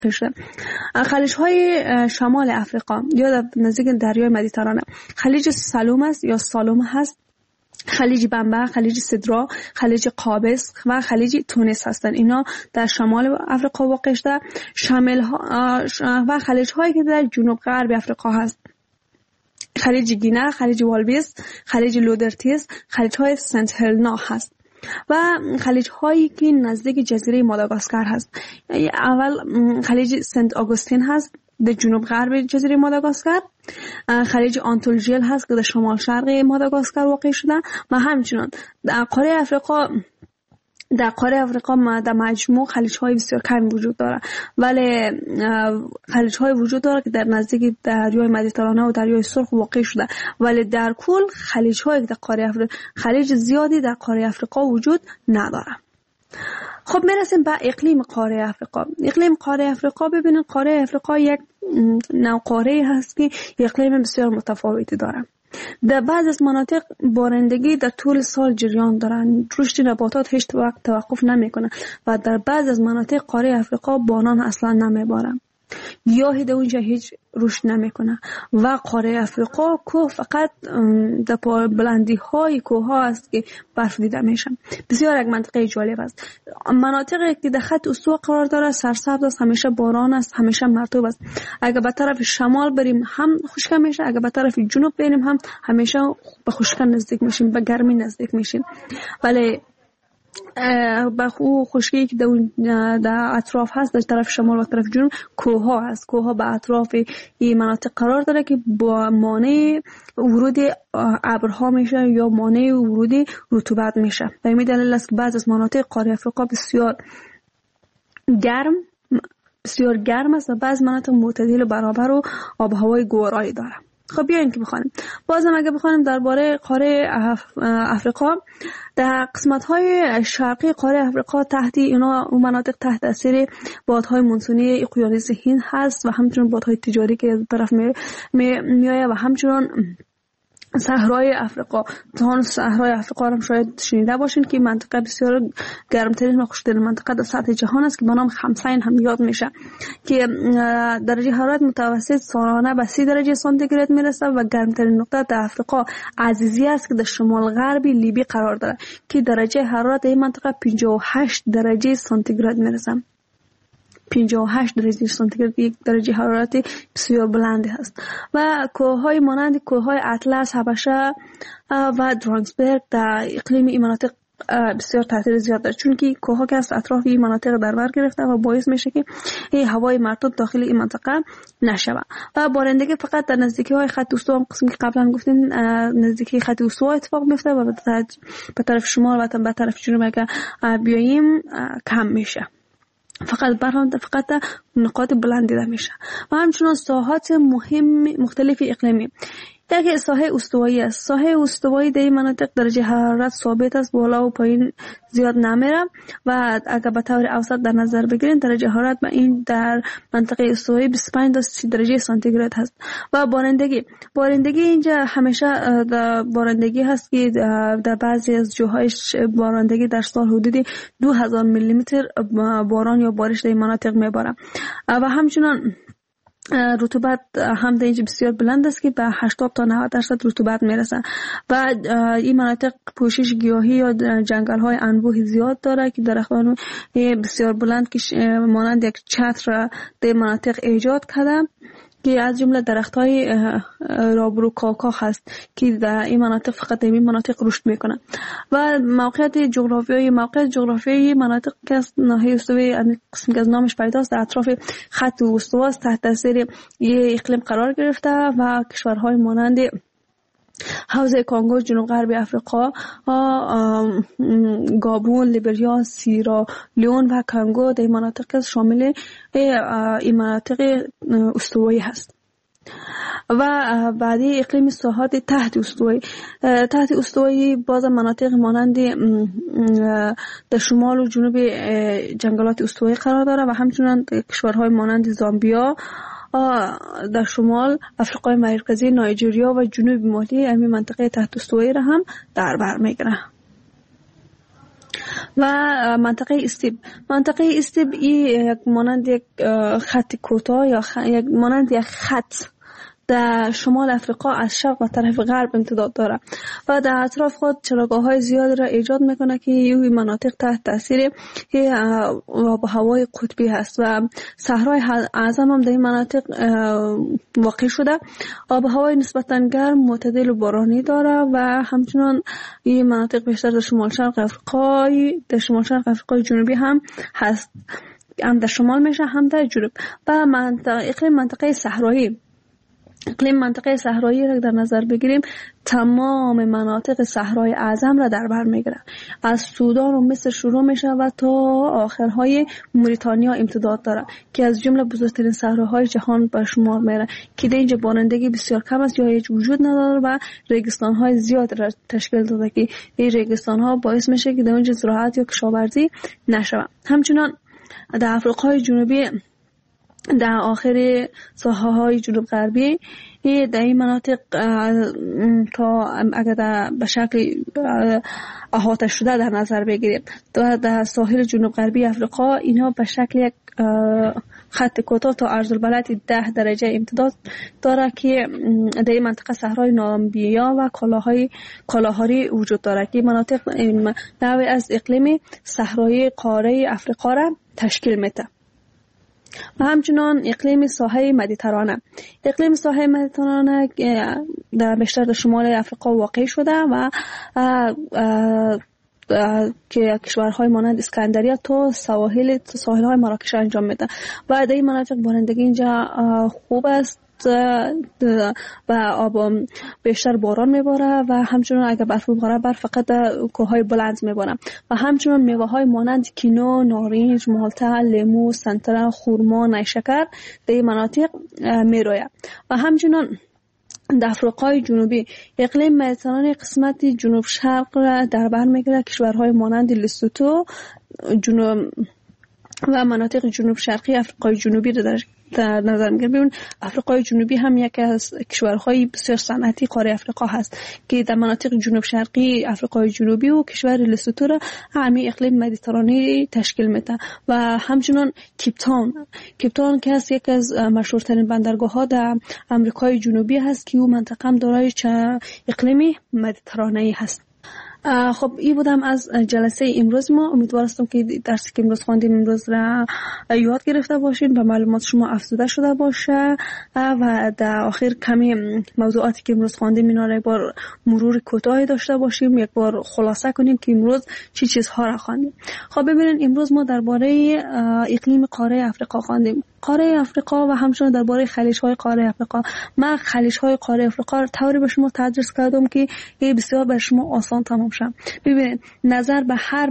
شده. خلیج های شمال افریقا یا در نزدیک دریای مدیترانه خلیج سالوم است یا سالوم هست، خلیج بمبا، خلیج سدرا، خلیج قابس و خلیج تونس هستند. اینا در شمال افریقا واقع شده. و خلیج هایی که در جنوب غرب افریقا هست، خلیج گینه، خلیج والویس، خلیج لودرتیس، خلیج های سنت هلنا هست و خلیج هایی که نزدیک جزیره ماداگاسکار هست. اول خلیج سنت آگوستین هست در جنوب غرب جزیره ماداگاسکار، خلیج آنتولژیل هست که در شمال شرق ماداگاسکار واقع شده و همچنین در قاره افریقا در مجموع خلیج های بسیار کمی وجود داره، ولی خلیج های وجود داره که در نزدیک دریای مدیترانه و دریای سرخ واقع شده، ولی در کل خلیج های در قاره افریقا خلیج زیادی در قاره افریقا وجود نداره. خب میرسیم به اقلیم قاره افریقا. اقلیم قاره افریقا، ببینید قاره افریقا یک نوع قاره هست که اقلیم بسیار متفاوتی داره. در بعض از مناطق بارندگی در طول سال جریان دارن، رشد نباتات هیچ وقت توقف نمیکنه و در بعض از مناطق قاره افریقا باران اصلا نمیباره، گیاهی در اونجا هیچ رشد نمیکنه و قاره افریقا کوه فقط در بلندی های کوه ها است که برف دیده میشه. بسیار یک منطقه جالب است. مناطقی که در خط استوا قرار داره سرسبز است، همیشه باران است، همیشه مرطوب است. اگر به طرف شمال بریم هم خشک میشه، اگر به طرف جنوب بریم هم همیشه به خشکی نزدیک میشیم، به گرمی نزدیک میشیم. ولی با خشکی که در اطراف هست، در طرف شمال و طرف جنوب کوه ها هست. کوه ها به اطراف این مناطق قرار داره که با مانع ورود ابرها میشه یا مانع ورود رطوبت میشه. به این دلیل است که بعض از مناطق قاره افریقا بسیار گرم است و بعض مناطق معتدل و برابر و آب و هوای گورایی داره. خب بیاین که بخوانیم. بازم اگه بخوانیم درباره قاره افریقا، در قسمت‌های شرقی قاره افریقا تحت اینا اون مناطق تحت تاثیر بادهای مونسونی اقیانوس هند هست و همچنین بادهای تجاری که از طرف میآید و همچنین صحرای افریقا. صحرای افریقا هم شاید شنیده باشین که منطقه بسیار گرمترین و خشکترین منطقه در سطح جهان است که به نام خمسین هم یاد میشه که درجه حرارت متوسط سالانه به 30 درجه سانتیگراد میرسه و گرمترین نقطه در افریقا عزیزی است که در شمال غربی لیبی قرار داره که درجه حرارت این منطقه 58 درجه سانتیگراد میرسه. 58 درجه سانتیگراد یک درجه حرارت بسیار بلندی هست و کوههای مانند کوههای اطلس، حبشه و درانسبرگ در اقلیم این مناطق بسیار تاثیر زیاد داره، چون که کوهها که از اطراف این مناطق در بر گرفته و باعث میشه که این هوای مرطوب داخل این منطقه نشود و بارندگی فقط در نزدیکی های خط استوا، هم قسمی که قبلا گفتیم نزدیکی خط استوا اتفاق میفته و به طرف شمال و به طرف جنوب اگه بیاییم کم میشه. فقط نقاط بلند دیده میشه و همچنان ساحات مختلف اقلیمی. یک ساحه استوایی است. ساحه استوایی در این مناطق درجه حرارت ثابت است، بالا و پایین زیاد نمیره و اگر به طور اوسط در نظر بگیرین درجه حرارت به این در منطقه استوایی 25 تا 30 درجه سانتیگراد هست. و بارندگی اینجا همیشه بارندگی هست که در بعضی از جاهای بارندگی در سال حدود 2000 میلی متر باران یا بارش در این مناطق میباره و همچنان رطوبت هم در اینجا بسیار بلند است که به 80 تا 90% رطوبت میرسه و این مناطق پوشش گیاهی یا جنگل های انبوه زیاد داره که درختان بسیار بلند که مانند یک چتر در مناطق ایجاد کرده که از جمله درخت‌های رابرو کاکا هست که در این مناطق فقط در این مناطق رشد میکنه و موقعیت جغرافیایی مناطق که از ناحیه استوایی قسمی که از نامش پیداست در اطراف خط استوا است، تحت تاثیر یک اقلیم قرار گرفته و کشورهای مانند حوزه کانگو، جنوب غربی افریقا، گابون، لیبریا، سیرا لیون و کانگو در این مناطق شامل این مناطق استوایی هست. و بعدی اقلیم ساحات تحت استوایی باز مناطق مانند در شمال و جنوب جنگلات استوایی قرار داره و همچنین کشورهای مانند زامبیا در شمال، افریقای مرکزی، نایجریا و جنوب مالی همین منطقه تحت استوایی را هم در بر میگیره. و منطقه استیب یک مانند یک خط کوتاه یا یک مانند یک خط در شمال افریقا از شرق و طرف غرب امتداد داره و در اطراف خود چراگاه‌های زیاد را ایجاد میکنه که این مناطق تحت تاثیر آب و هوای قطبی هست و صحرای اعظم هم در این مناطق واقع شده. آب و هوای نسبتاً گرم، معتدل و بارانی داره و همچنان این مناطق بیشتر در شمال شرق افریقای جنوبی هم هست، هم در شمال میشه هم در جنوب. و اقلیم منطقه صحرایی را در نظر بگیریم، تمام مناطق صحرای اعظم را در بر میگیره. از سودان و مصر شروع میشه و تا آخرهای موریتانیا امتداد داره که از جمله بزرگترین صحراهای جهان به شمار میره که در اینجا بارندگی بسیار کم است یا هیچ وجود نداره و ریگستان‌های زیاد را تشکیل داده که این ریگستان‌ها باعث میشه که در اونجا زراعت یا کشاورزی نشود. همچنان در افریقای جنوبی در آخر ساحه‌های جنوب غربی در این مناطق تا اگر به شکل احاطه شده در نظر بگیریم در ساحل جنوب غربی افریقا، اینها به شکل یک خط کوتاه تا عرض‌البلد 10 درجه امتداد داره که در این منطقه صحرای نامبیا و کالاهاری وجود داره که مناطق نوعی از اقلیم صحرایی قاره افریقا را تشکیل میده. و همچنان اقلیم ساحل مدیترانه در بیشتر در شمال افریقا واقع شده و که کشورهای مانند اسکندریه تا ساحل‌های مراکش انجام میده و در این مناطق بارندگی اینجا خوب است و آب بیشتر باران میباره و همچنان اگر برف بباره برف فقط کوههای بلند میباره و همچنان میوه های مانند کینو، نارنج، مالتا، لیمو، سنتره، خورما، نیشکر در این مناطق میروید. و همچنان در افریقای جنوبی اقلیم مدیترانه قسمت جنوب شرق را در بر میگیره. کشورهای مانند لسوتو و مناطق جنوب شرقی افریقای جنوبی را در نظر میگیریم. ببین افریقای جنوبی هم یکی از کشورهای بسیار صنعتی قاره افریقا هست که در مناطق جنوب شرقی افریقای جنوبی و کشور لسوتو را همین اقلیم مدیترانه تشکیل میده. و همچنان کیپتاون که هست یکی از مشهورترین بندرگاه‌ها در آمریکای جنوبی هست که اون منطقه هم دارای اقلیم مدیترانه هست. خب این بودم از جلسه امروز ما. امیدوارم که درسی که امروز خواندیم امروز را یاد گرفته باشین و معلومات شما افزوده شده باشه و در آخر کمی موضوعاتی که امروز خواندیم اینا را یک بار مرور کوتاهی داشته باشیم، یک بار خلاصه کنیم که امروز چی چیزها را خواندیم. خب ببینید امروز ما درباره اقلیم قاره افریقا خواندیم، قاره افریقا و همچنین درباره خلیج‌های قاره افریقا. من خلیج‌های قاره افریقا را طوری به شما تدریس کردم که بسیار بر شما آسان تمام شد. ببینید نظر به هر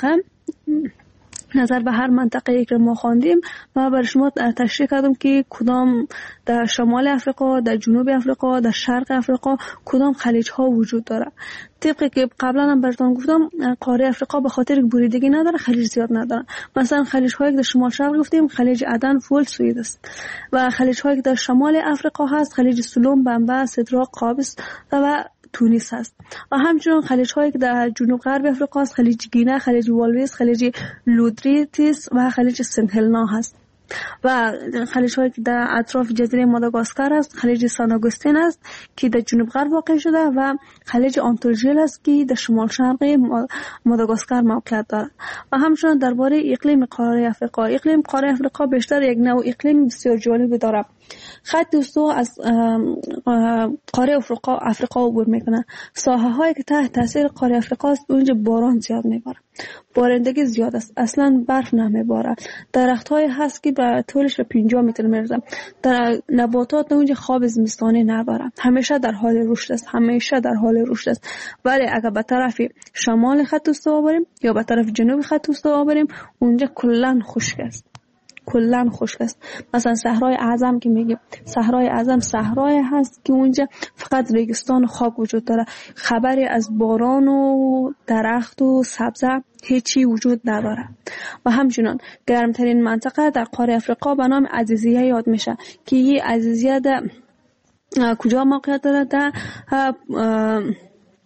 منطقه که ما خواندیم و برای شما تشریح کردم که کدام در شمال افریقا، در جنوب افریقا، در شرق افریقا کدام خلیج ها وجود داره. طبقی که قبلا هم براتون گفتم قاره افریقا به خاطر بریدگی نداره، خلیج زیاد نداره. مثلا خلیج هایی که در شمال شرق گفتیم خلیج عدن، فول، سوئد است و خلیج هایی که در شمال افریقا هست خلیج سلوم، بمبا، سدراق، قابس و تونس هست. و همچنین خلیج هایی که در جنوب غرب افریقا هست خلیج گینه، خلیج والویس، خلیج لودریتیس و خلیج سنت هلنا هست. و خلیج هایی که در اطراف جزیره ماداگاسکار است خلیج سان آگوستین است که در جنوب غرب واقع شده و خلیج آنتولژیل است که در شمال شرقی ماداگاسکار موقعیت دارد. و همچنین درباره اقلیم قاره افریقا، اقلیم قاره افریقا بیشتر یک نوع اقلیم بسیار جالب دارد. خط استوا از قاره افریقا عبور میکنه. ساحه هایی که تحت تاثیر قاره افریقا است اونجا باران زیاد میباره، بارندگی زیاد است، اصلا برف نمیباره. درخت های هست که به طولش به 50 متر میرسه. در نباتات اونجا خواب زمستانی نباره، همیشه در حال رشد است. ولی اگر به طرف شمال خط استوا بریم یا به طرف جنوب خط استوا بریم اونجا کلا خشک است. مثلا صحرای اعظم که میگیم، صحرای اعظم صحرای هست که اونجا فقط ریگستان و خاک وجود داره، خبری از باران و درخت و سبزه هیچی وجود نداره. و همچنین گرمترین منطقه در قاره افریقا به نام عزیزیه یاد میشه که این عزیزیه در کجا موقعیت داره؟ در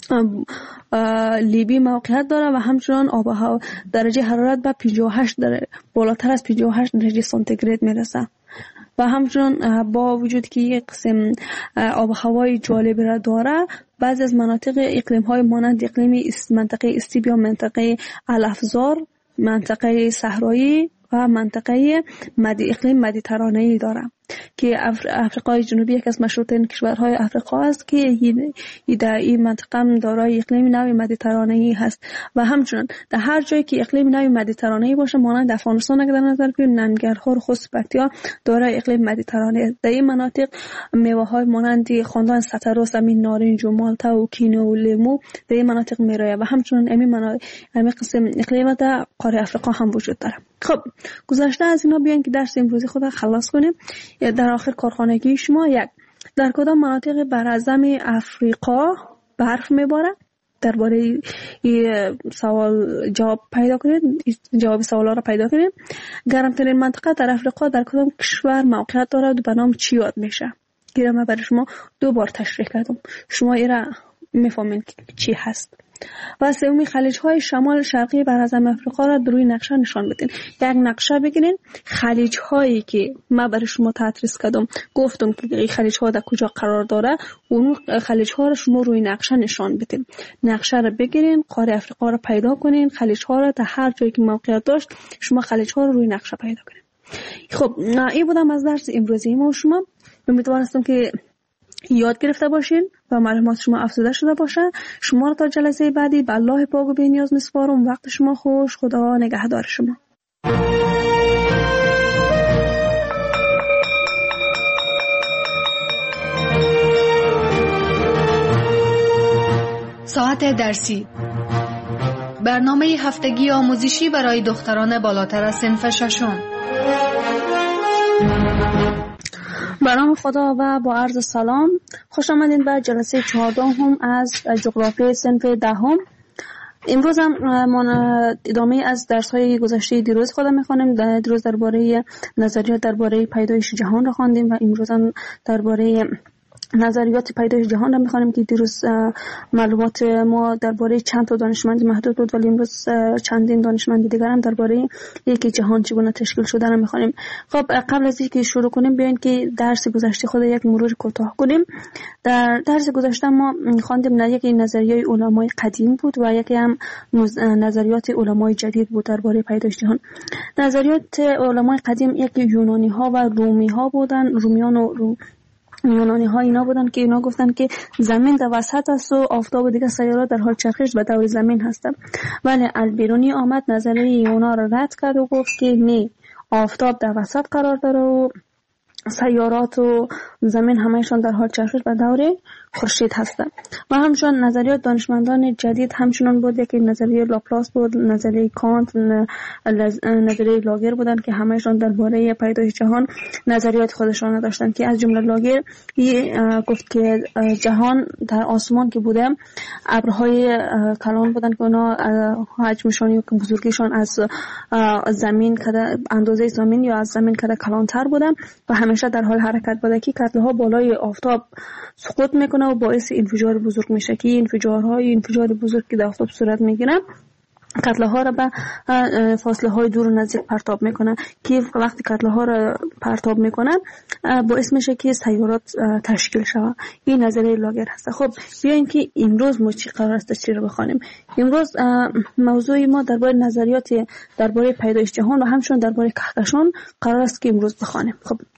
لیبی موقعیت داره و همچنان آب و هوا درجه حرارت به 58 بالاتر از 58 درجه سانتیگراد میرسه و همچنان با وجود که یک قسم آب و هوای جالب را داره، بعضی از مناطق اقلیم های مانند اقلیم منطقه استیبیا، منطقه الافزار، منطقه صحرایی و منطقه اقلیم مدیترانه‌ای داره که افریقای جنوبی یک از مشهورترین کشورهای افریقا است که در این منطقه هم دارای اقلیم نوع مدیترانه‌ای هست و همچنان در هر جایی که اقلیم نوع مدیترانه‌ای باشه، مانند افغانستان اگر در نظر بگیریم، ننگرهار، خوست، پکتیا دارای اقلیم مدیترانه. در این مناطق میوه‌های مانند خواندن ستارو، زمین، نارنج و مالتا و کینو و لیمو در این مناطق میرایه و همچنان همین قسم اقلیم در قاره افریقا هم وجود داره. خب گذشته از اینا بیاین که درس امروزی خود خلاص کنیم. در آخر کارخانگی شما در کدام مناطق براعظم افریقا برف میباره؟ درباره این سوال جواب پیدا کنید، جواب سوالا را پیدا کنید. گرمترین منطقه در افریقا در کدام کشور موقعیت دارد و به نام چی یاد میشه؟ که من برای شما 2 بار تشریح کردم، شما ایرا میفهمین چی هست. و سومی خلیج‌های شمال شرقی براعظم افریقا را روی نقشه نشان بدین. یک نقشه بگیرین، خلیج‌هایی که من برای شما تدریس کردم، گفتم که این خلیج‌ها در کجا قرار داره، اون خلیج‌ها را شما روی نقشه نشان بدین. نقشه را بگیرین، قاره افریقا را پیدا کنین، خلیج‌ها را در هر جایی که موقعیت داشت شما خلیج‌ها را روی نقشه پیدا کنین. خب این بودم از درس امروزی ما. شما امیدوار هستم که یاد گرفته باشین و معلومات شما افزوده شده باشه. شما را تا جلسه بعدی به الله پاک و بی‌نیاز میسپارم. وقت شما خوش. خدا نگهدار شما. ساعت درسی، برنامه هفتگی آموزشی برای دختران بالاتر از صنف ششم. به نام خدا و با عرض سلام، خوش آمدین به جلسه 14 از جغرافی صنف 10. امروز هم ادامه از درس‌های گذشته دیروز خودم می‌خوانیم. دیروز درباره نظریات درباره پیدایش جهان را خواندیم و امروز هم درباره نظریات پیدایش جهان را می‌خوانیم که دیروز معلومات ما درباره چند تا دانشمند محدود بود، ولی امروز چندین دانشمند دیگر هم درباره یک جهان چگونه تشکیل شده را می‌خوانیم. خب قبل از اینکه شروع کنیم بیاین که درس گذشته خود یک مرور کوتاه کنیم. در درس گذشته ما خواندیم یکی نظریه علمای قدیم بود و یکی هم نظریات علمای جدید بود درباره پیدایش جهان. نظریات علمای قدیم یکی یونانی‌ها و رومی‌ها بودن. رومیان و یونانی ها اینا بودن که اینا گفتن که زمین در وسط است و آفتاب و دیگر سیارات در حال چرخش به دور زمین هستند. ولی البیرونی آمد نظریه اونا را رد کرد و گفت که نه، آفتاب در وسط قرار داره و سیارات و زمین همه‌شان در حال چرخش به دور خورشید هستند. و همچنان نظریات دانشمندان جدید همچنان بود که نظریه لاپلاس بود، نظریه کانت، نظریه لاگر بودند که همه‌شان درباره پیدایش جهان نظریات خودشان داشتن که از جمله لاگر گفت که جهان در آسمان که بوده ابرهای کلان بودند که اونا حجمشان یا بزرگیشان از زمین کده اندازه زمین یا از زمین کده کلانتر بودند و همیشه در حال حرکت بوده که کتله‌ها بالای آفتاب سقوط میکنه و باعث انفجار بزرگ میشه که انفجار بزرگ که در آفتاب صورت میگیره کتله ها را به فاصله های دور و نزدیک پرتاب میکنه که وقتی کتله ها را پرتاب میکنه باعث میشه که سیارات تشکیل شود. این نظریه لاگر هست. خب بیاین که امروز ما چی قرار است چی رو بخوانیم. امروز موضوع ما درباره نظریات درباره پیدایش جهان و همچنین درباره کهکشان قرار است که امروز بخوانیم.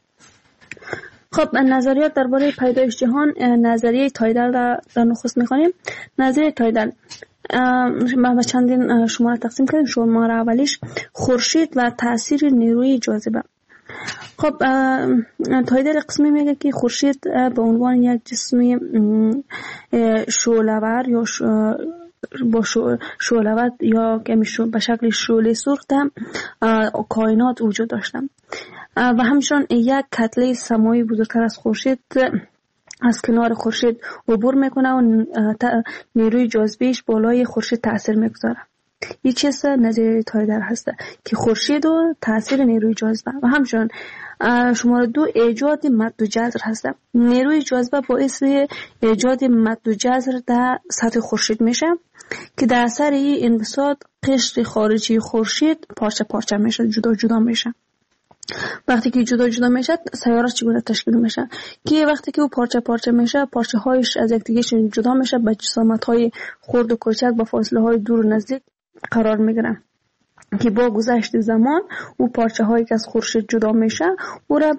خب نظریات درباره پیدایش جهان، نظریه تایدل را در نخست میخوانیم. نظریه تایدل ما چندین شماره تقسیم کردیم. شماره اولیش خورشید و تاثیر نیروی جاذبه. خب تایدل قسمی میگه که خورشید به عنوان یک جسم شعله‌ور یا با شعله‌ور یا به شکل شعله سرخ در کائنات وجود داشتن و همچنین یک کتله سماوی بزرگتر از خورشید از کنار خورشید عبور میکنه و نیروی جاذبهش بالای خورشید تأثیر میگذاره. این چیز نظریه تایلر هست که خورشید و تاثیر نیروی جاذبه و همچنین شماره 2 ایجاد مد و جزر هست. نیروی جاذبه باعث ایجاد مد و جزر در سطح خورشید میشه که در اثر این انبساط قشر خارجی خورشید پارچه پارچه میشه، جدا جدا میشه. وقتی که جدا جدا میشه سیاره چگونه تشکیل میشه که وقتی که او پارچه پارچه میشه پارچه هایش از یکدیگه جدا میشه، به جسامت های خرد و کوچک با فاصله های دور و نزدیک قرار میگیرن که با گذشت زمان او پارچه هایی که از خورشید جدا میشه او را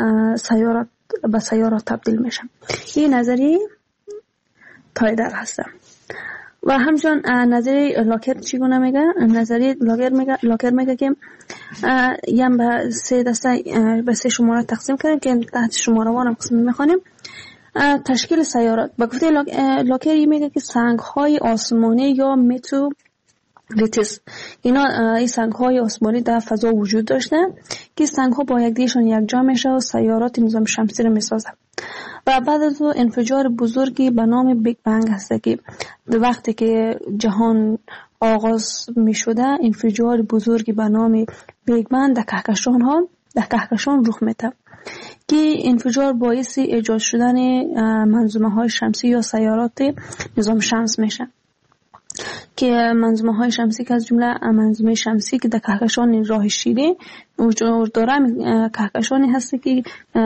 به سیارات تبدیل میشه. این نظریه تایلر هست. و همچنین نظریه لاکر چگونه میگه؟ نظریه لاکر میگه که یم به 3 دسته به 3 شماره تقسیم کردیم که تحت شماره وان هم قسم میخوانیم. تشکیل سیارات با گفته لاکر میگه که سنگ های آسمانی یا متوریتس این سنگ های آسمانی در فضا وجود داشته که سنگ ها با یکدیگرشان یکجا میشه و سیارات نظام شمسی رو میسازه و بعد از انفجار بزرگی به نام بیگ بنگ هست که وقتی که جهان آغاز می شده انفجار بزرگی به نام بیگ بنگ در کهکشان رخ میده که انفجار باعث ایجاد شدن منظومه های شمسی یا سیارات نظام شمس میشه که منظومه های شمسی که از جمله منظومه شمسی که در کهکشان راه شیری وجود داره، کهکشانی هست که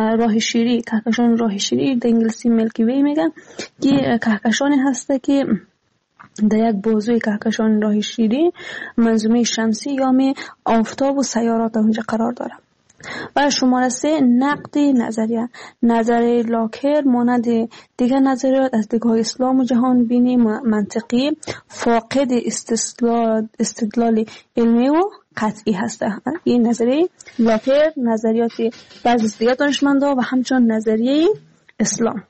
کهکشان راه شیری در انگلیسی میلکی وی میگن که کهکشانی هست که در یک بازوی کهکشان راه شیری منظومه شمسی یا آفتاب و سیارات در اونجا قرار داره. و شماره 3 نقد نظریه لاکر مانند دیگر نظریات از دیدگاه اسلام و جهان بینی منطقی فاقد استدلال علمی و قطعی هست. این نظریه لاکر نظریات بعضی از دیگر دانشمندان و همچنین نظریه اسلام.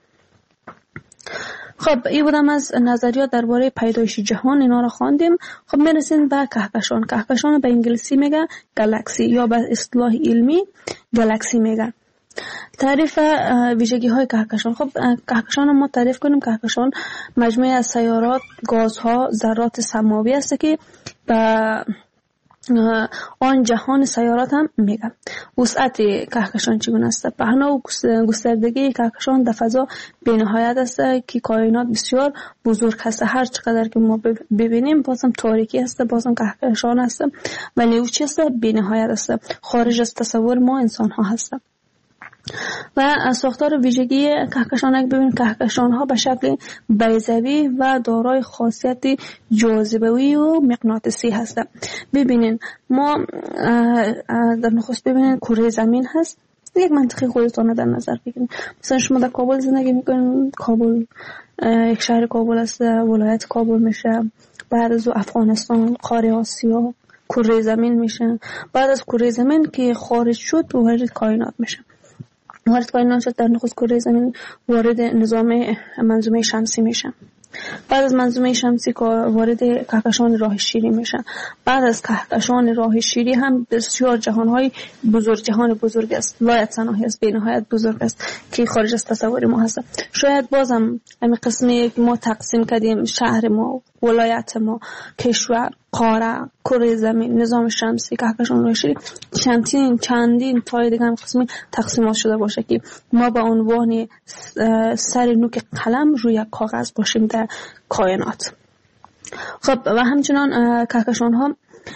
خب این بودم از نظریات درباره پیدایش جهان، اینا رو خواندیم. خب میرسیم به کهکشان به انگلیسی میگه گالاکسی یا به اصطلاح علمی گالاکسی میگه. تعریف ویژگی های کهکشان. خب کهکشان ما تعریف کنیم. کهکشان مجموعه از سیارات، گازها، ذرات سماوی است که به آن جهان سیارات هم میگن. وسعت کهکشان چگونه است؟ پهنا و گستردگی کهکشان در فضا بی‌نهایت است که کائنات بسیار بزرگ است. هر چقدر که ما ببینیم بازم تاریکی است، بازم کهکشان است و نیروی است بی‌نهایت است، خارج از تصور ما انسان ها هست. و ساختار ویژگی کهکشان اگه ببینیم کهکشان ها به شکل بیضوی و دارای خاصیت جاذبه‌ای و مغناطیسی هستند. ببینین ما در نخست ببینین کره زمین هست. یک منطقه خودتون در نظر بگیرید. مثلا شما در کابل زندگی میکنین، کابل یک شهر کابل است، ولایت کابل میشه. بعد از افغانستان، قاره آسیا، کره زمین میشه. بعد از کره زمین که خارج شد وارد کائنات میشه. وارد کائنات شد در نخست کره زمین وارد نظام منظومه شمسی میشه. بعد از منظومه شمسی وارد کهکشان راه شیری میشه. بعد از کهکشان راه شیری هم بسیار جهان بزرگ است، لایت‌سناهی است، بی‌نهایت بزرگ است که خارج از تصور ما هست. شاید بازم همین قسمی که ما تقسیم کردیم، شهر ما، ولایت ما، کشور، قاره، کره زمین، نظام شمسی، کهکشان راه شیری، چندین تای دیگه هم قسمی تقسیمات شده باشه که ما به عنوان سر نوک قلم روی کاغذ باشیم در کائنات. خب و همچنان کهکشان ها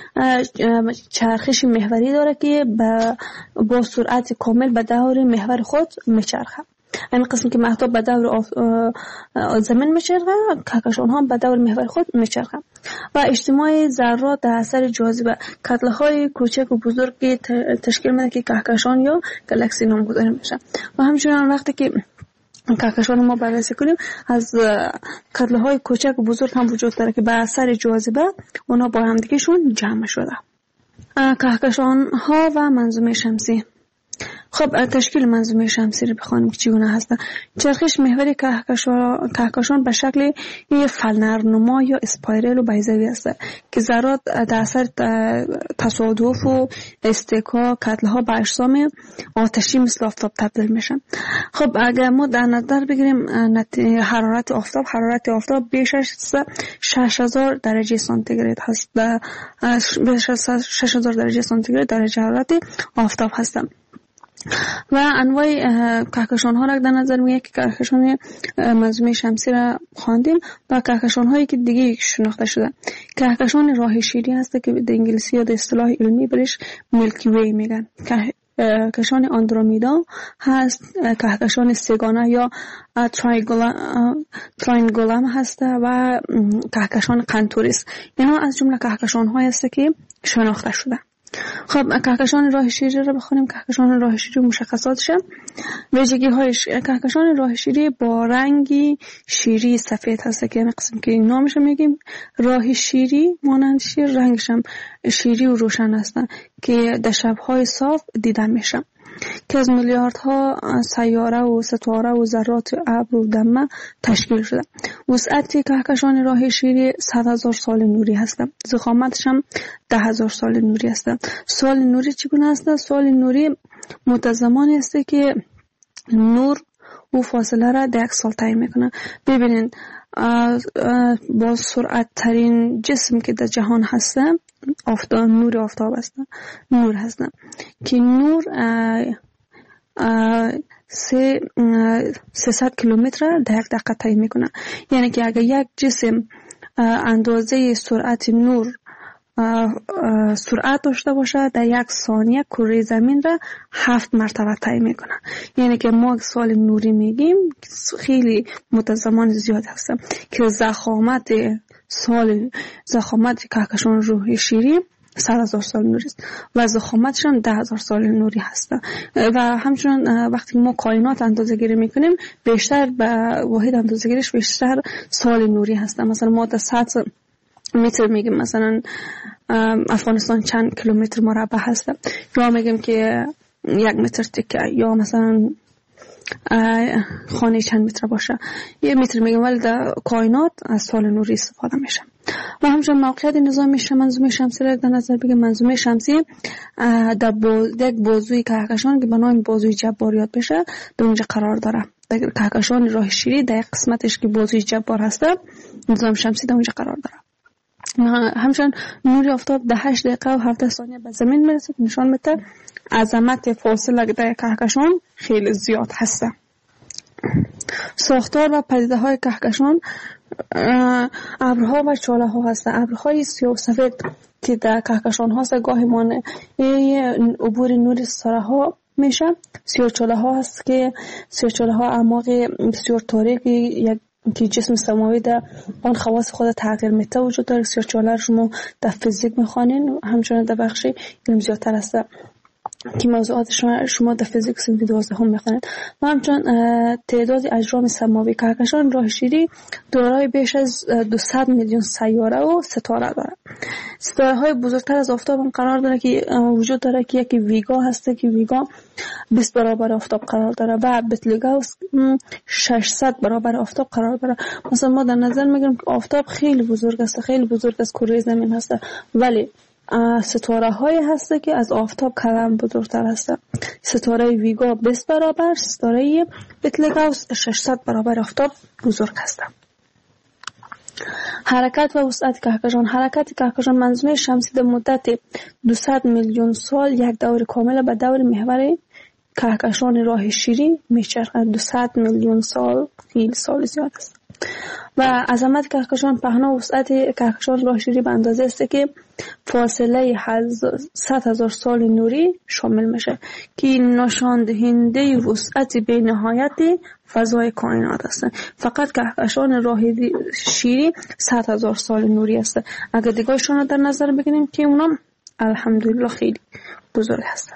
چرخش محوری داره که با سرعت کامل به دور محور خود میچرخه. این قسمی که مهتاب به دور زمین میچرخه، کهکشان ها به دور محور خود میچرخه. و اجتماع ذرات در اثر جاذبه کتله های کوچک و بزرگ تشکیل میده که کهکشان یا گالاکسی نامگذاری میشه. و همچنان وقتی که کهکشان ما بررسی کنیم از کتله های کوچک و بزرگ هم وجود داره که به اثر جاذبه اونا با هم دیگه شون جمع شده. کهکشان ها و منظومه شمسی. خب تشکیل منظومه شمسی رو بخوانیم که چگونه هست. چرخش محوری کهکشان به شکل یک فلنرنما یا اسپایرل و بیضوی است که ذرات در اثر تصادف و استکاک کتله‌ها به اجسام آتشی مثل آفتاب تبدیل میشن. خب اگر ما در نظر بگیریم حرارت آفتاب بیش از 6000 درجه سانتیگراد هست. بیش از 6000 درجه سانتیگراد درجه حرارت آفتاب هست. و انواع کهکشان ها را در نظر میگیریم که کهکشان منظومه شمسی را خواندیم و کهکشان هایی که دیگه شناخته شده. کهکشان راه شیری هست که به انگلیسی یا به اصطلاح علمی برش میلکی وی میگن. کهکشان آندرومیدا هست، کهکشان سگانه یا تراینگولم هست و کهکشان قنتوریس. اینا از جمله کهکشان هایی هست که شناخته شده. خب کهکشان راه شیری رو بخونیم. کهکشان راه شیری مشخصاتش، ویژگی هایش: کهکشان راه شیری با رنگی شیری سفید هست که قسم که نامش میگیم راه شیری، مانند شیر رنگش هم شیری و روشن هستن که در شب‌های صاف دیده میشه، که از میلیاردها سیاره و ستاره و ذرات ابر و دمه تشکیل شده. وسعت کهکشان راه شیری 100,000 سال نوری هست. ضخامتش هم 10,000 سال نوری هست. سال نوری چگونه است؟ سال نوری متزمانی است که نور و فاصله را در یک سال تعیین میکنه. ببینید با سرعت ترین جسم که در جهان هست نور آفتاب است. نور هست که نور 300 کیلومتر در یک دقیقه تعیین میکنه. یعنی که اگر یک جسم اندازه سرعت نور سرعت داشته باشه، در یک ثانیه کره زمین را 7 مرتبه طی میکنه. یعنی که ما سال نوری میگیم خیلی متزمان زیاد هست که ضخامت کهکشان راه شیری 100,000 سال نوری است و ضخامتش هم 10,000 سال نوری هست. و همچنین وقتی ما کائنات اندازه گیری میکنیم بیشتر به واحد اندازه گیریش بیشتر سال نوری هست. مثلا ما در سطح متر میگیم مثلا افغانستان چند کیلومتر مربع هست، یا میگیم که 1 متر تکه، یا مثلا خانه چند متر باشه 1 متر میگیم، ولی در کائنات از سال نوری استفاده میشه. و همچنین موقعیت نظام منظومه شمسی را در نظر بگیریم. منظومه شمسی در یک بازوی کهکشان که به نام بازوی جبار یاد بشه در اونجا قرار داره. در کهکشان راه شیری در یک قسمتش که بازوی جبار هست نظام شمسی در اونجا قرار داره. همچنین نور آفتاب در 8 دقیقه و 17 ثانیه به زمین میرسه، نشان میده عظمت فاصله در کهکشان خیلی زیاد هست. ساختار و پدیده های کهکشان: ابرها و چاله ها هست. ابرهای سیاه سفید که در کهکشان هست گاهی مانع عبور نور ستاره ها میشه. سیاه چاله ها هست که سیاه چاله ها اعماق بسیار تاریک یک که جسم سماوی در آن خواص خود تغییر میده وجود داره. سیاه چاله شما در فیزیک میخوانین، همچنین در بخش علم زیادتر هست که موضوعات شما در فیزیک سنف 12 هم میخوانید. و همچنین تعداد اجرام سماوی کهکشان راه شیری دارای بیش از 200 میلیون سیاره و ستاره داره. ستاره های بزرگتر از آفتاب هم قرار داره که وجود داره که یکی ویگا هسته که ویگا 20 برابر آفتاب قرار داره و بتلگاوس 600 برابر آفتاب قرار داره. مثلا ما در نظر میگیریم که آفتاب خیلی بزرگ است، خیلی بزرگ از کره زمین هست، ولی ستاره های هسته که از آفتاب کلم بزرگتر هسته. ستاره ویگا 20 برابر، ستاره بتلگاوس 600 برابر آفتاب بزرگ هسته. حرکت و وسعت کهکشان: حرکت کهکشان منظومه شمسی در مدت 200 میلیون سال یک دور کامل به دور محور کهکشان راه شیری میچرخد. 200 میلیون سال خیلی سال زیاد است. و عظمت کهکشان: پهنا وسعت کهکشان راه شیری به اندازه است که فاصله 100,000 سال نوری شامل میشه که نشان دهنده وسعت بی‌نهایت فضای کائنات است. فقط کهکشان راه شیری 100,000 سال نوری است. اگر دیگه‌شون رو در نظر بگیریم که اونا الحمدلله خیلی بزرگ هستن.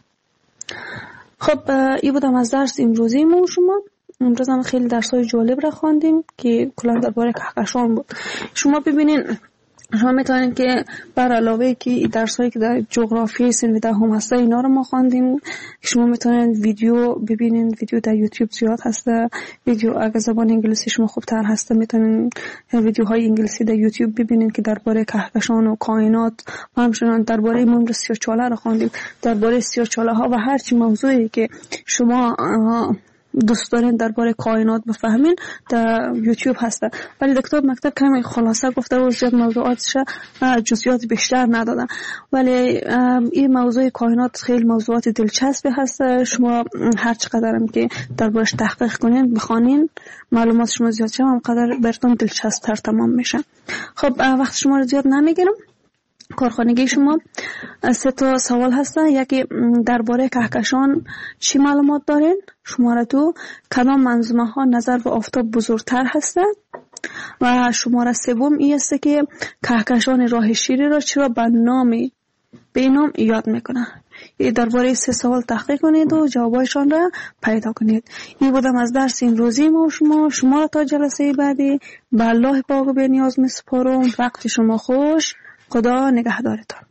خب این بودم از درس امروزی ما شما. امروز هم خیلی درس‌های جالب را خواندیم که کلا درباره کهکشان بود. شما ببینین شما میتونید که بر علاوه که درسایی که در جغرافی صنف دهم هسته اینا رو ما خواندیم، شما میتونید ویدیو ببینید. ویدیو در یوتیوب زیاد هسته. ویدیو اگه زبان انگلیسی شما خوبتر هسته میتونید ویدیوهای انگلیسی در یوتیوب ببینید که درباره کهکشان و کائنات و همچنین درباره موج سیاه‌چاله رو خواندیم. درباره سیاه‌چاله ها و هر چی موضوعی که شما دوست دارین درباره کائنات بفهمین در یوتیوب هسته. ولی دکتر مکتب کمی خلاصه گفته و زیاد موضوعاتش جزئیات بیشتر ندادن. ولی این موضوع کائنات خیلی موضوعات دلچسبی هسته. شما هر چقدر هم که دربارش تحقیق کنین بخونین معلومات شما زیاد شه همقدر براتون دلچسب تر تمام میشه. خب وقت شما رو زیاد نمیگیرم. کارخانگی شما 3 سوال هستن. یکی درباره کهکشان چی معلومات دارین؟ شماره 2 کدام منظومه ها نظر به آفتاب بزرگتر هستن؟ و شماره 3 این است که کهکشان راه شیری را چرا به نام یاد میکنه؟ درباره 3 سوال تحقیق کنید و جوابایشان را پیدا کنید. این بودم از درس امروزی ما. شما را تا جلسه بعدی به الله پاک و بی‌نیاز میسپارم. وقت شما خوش. خدا نگهدارتان.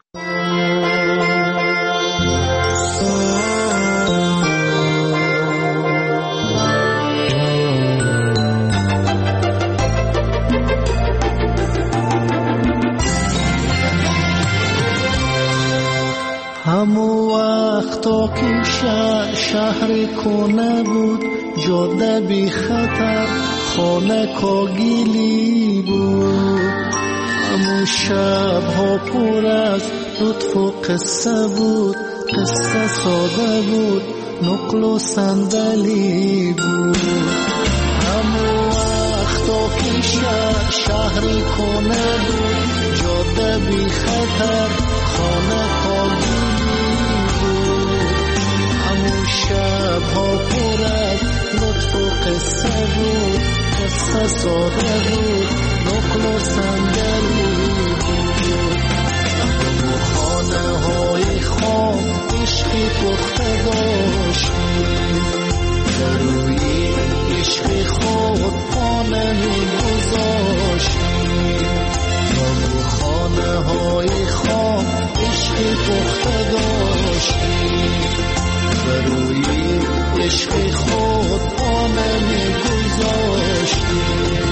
همو وقتا که شهر کنه بود، جاده بی خطر، خانه کاگیلی بود. همو شبها پر از لطف و قصه بود، قصه ساده بود، نقل و صندلی بود. همو وقتا که شهری کنه بود، جاده بی خطر، خانه کاگیلی بود. همو شبها پر از لطف و قصه بود، قصه ساده بود، نقل و صندلی بود. همو خانه های خام عشقی پخته داشتیم، در روی عشق خود خانه می گذاشتیم. همو خانه های خام عشقی پخته داشتیم، در روی عشق خود خانه می گذاشتیم.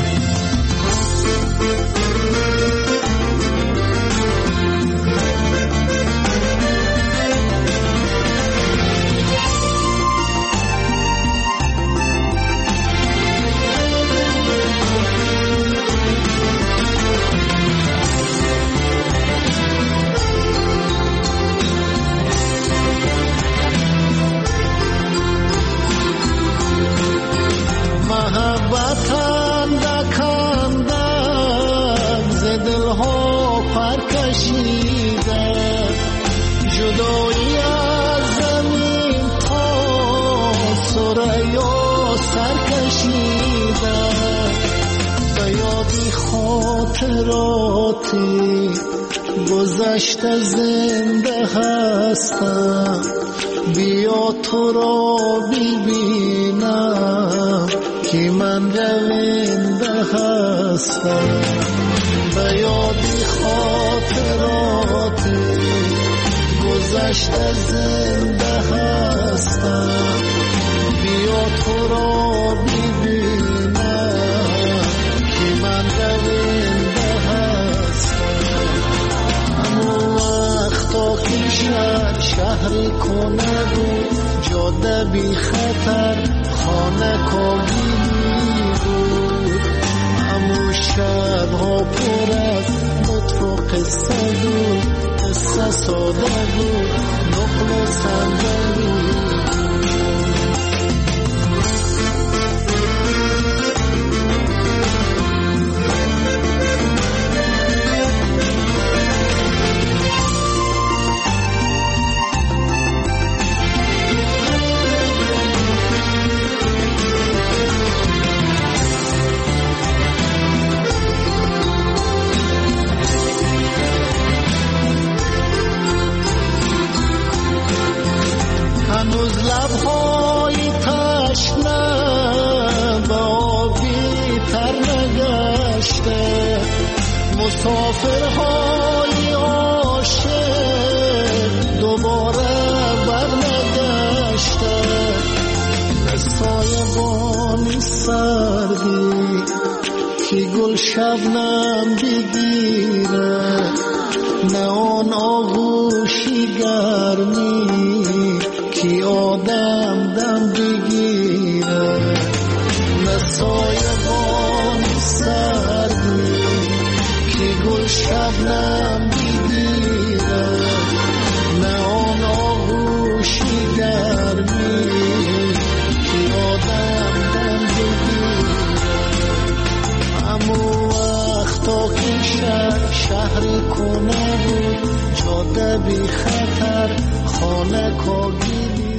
محبتم دکندم ز دلها پرکشیده، جدایی از زمین تا ثریا سرکشیده. به یادی خاطراتی گذشته زنده هستم، بیا تو را ببینم که من رونده هستم. به یادی خاطراتی گذشته زنده هستم، بیا تو را ببینم که من رونده هستم. همون وقتا که شهری کنه بود، جاده بی خطر، خانه کاگیلی بود. همون شبها پر از لطف و قصه بود، قصه ساده بود، نقل و صندلی هنوز مسافرهای عاشق دوباره برنگشته، نه سایبانی سردی که گل شبنم بگیره، نه آن آغوشی گرمی که آدم دم بگیره.